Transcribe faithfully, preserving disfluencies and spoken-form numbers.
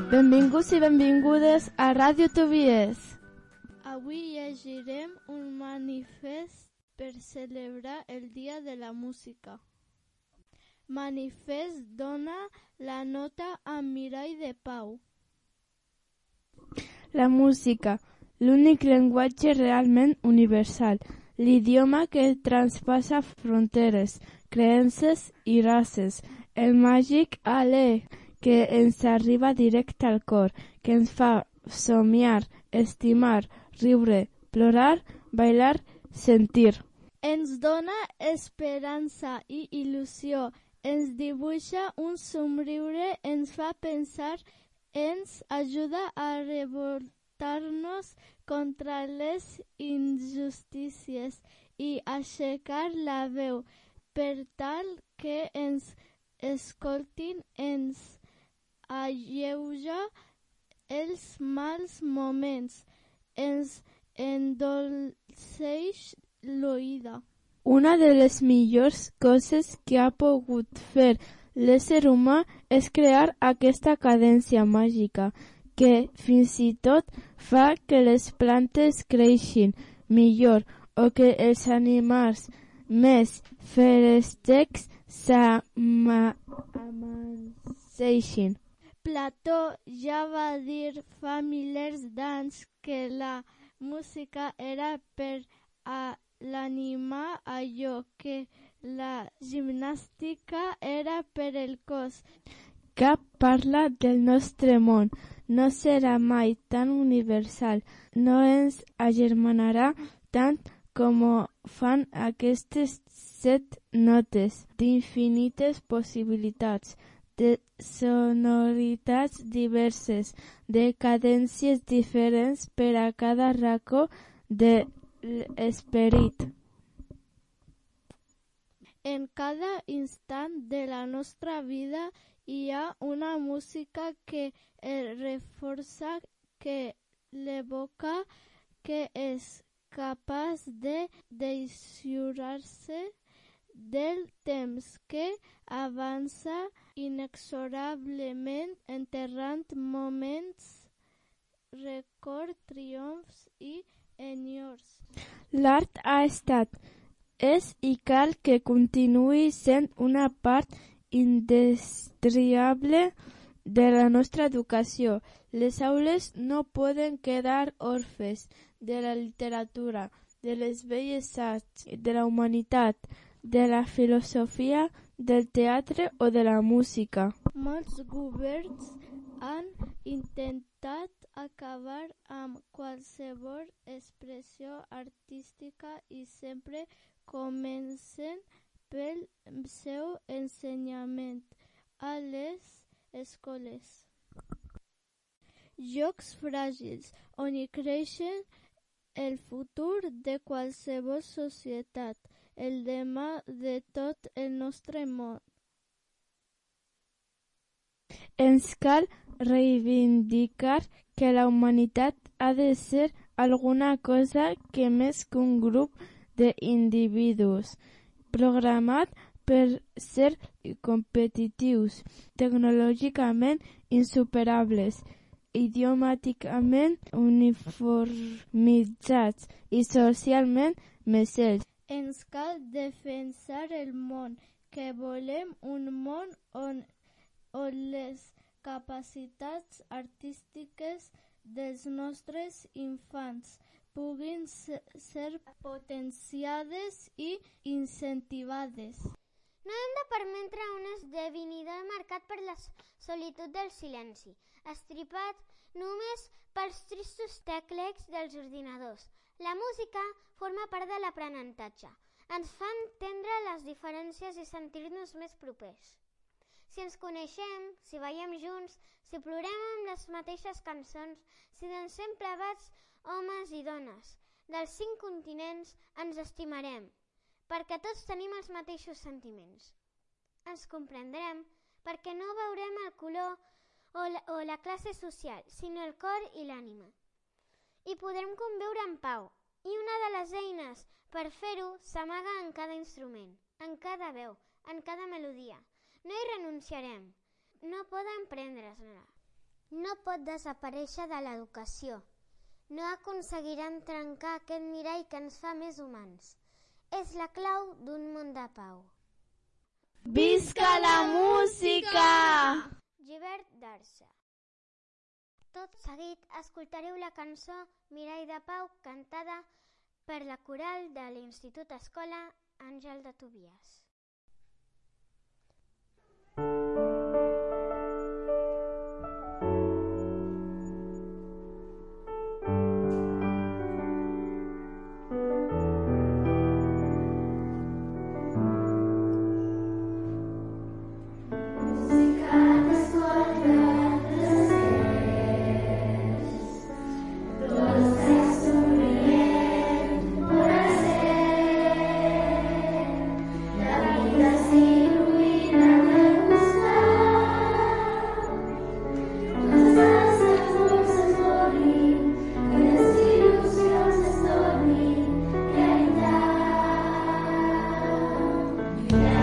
Benvinguts i benvingudes a Ràdio Tobies. Avui llegirem un manifest per celebrar el Dia de la Música. Manifest dona la nota a Mirall de Pau. La música, l'únic llenguatge realment universal, l'idioma que traspassa fronteres, creences i races, el màgic alè que ens arriba directe al cor, que ens fa somiar, estimar, riure, plorar, bailar, sentir. Ens dona esperança i il·lusió, ens dibuixa un somriure, ens fa pensar, ens ajuda a revoltar-nos contra les injustícies i aixecar la veu per tal que ens escoltin, ens alleuja els mals moments, ens endolceix l'oïda. Una de les millors coses que ha pogut fer l'ésser humà és crear aquesta cadència màgica que fins i tot fa que les plantes creixin millor o que els animals més feréstecs s'amanseixin. Plató ja va dir fa milers d'anys que la música era per a l'ànima, allò que la gimnàstica era per el cos. Cap parla del nostre món, no serà mai tan universal, no ens agermanarà tant com fan aquestes set notes d'infinites possibilitats, de sonoritats diverses, de cadències diferents per a cada racó de l'esperit. En cada instant de la nostra vida hi ha una música que el reforça, que l'evoca, que és capaç de deixar-se del temps que avança inexorablement, enterrant moments, records, triomfs i enyords. L'art ha estat, és i cal que continuï sent una part indestriable de la nostra educació. Les aules no poden quedar orfes de la literatura, de les belles arts, de la humanitat, de la filosofia, del teatre o de la música. Molts governs han intentat acabar amb qualsevol expressió artística i sempre comencen pel seu ensenyament a les escoles. Llocs fràgils on hi creixen el futur de qualsevol societat, el demà de tot el nostre món. Ens cal reivindicar que la humanitat ha de ser alguna cosa que més que un grup d'individus programat per ser competitius, tecnològicament insuperables, idiomàticament uniformitzats i socialment mesels. Ens cal defensar el món, que volem un món on, on les capacitats artístiques dels nostres infants puguin ser potenciades i incentivades. No hem de permetre un esdevenidor marcat per la solitud del silenci, estripat només pels tristos teclecs dels ordinadors. La música forma part de l'aprenentatge. Ens fa entendre les diferències i sentir-nos més propers. Si ens coneixem, si ballem junts, si plorem amb les mateixes cançons, si dansem plegats homes i dones dels cinc continents, ens estimarem, perquè tots tenim els mateixos sentiments. Ens comprendrem perquè no veurem el color o la, o la classe social, sinó el cor i l'ànima. I podrem conviure en pau. I una de les eines per fer-ho s'amaga en cada instrument, en cada veu, en cada melodia. No hi renunciarem. No poden prendre's-la. no pot desaparèixer de l'educació. No aconseguiran trencar aquest mirall que ens fa més humans. És la clau d'un món de pau. Visca la música! Gibert d'Arça. Tot seguit escoltareu la cançó Mirall de Pau cantada per la coral de l'Institut Escola Àngel de Tobias. Yeah.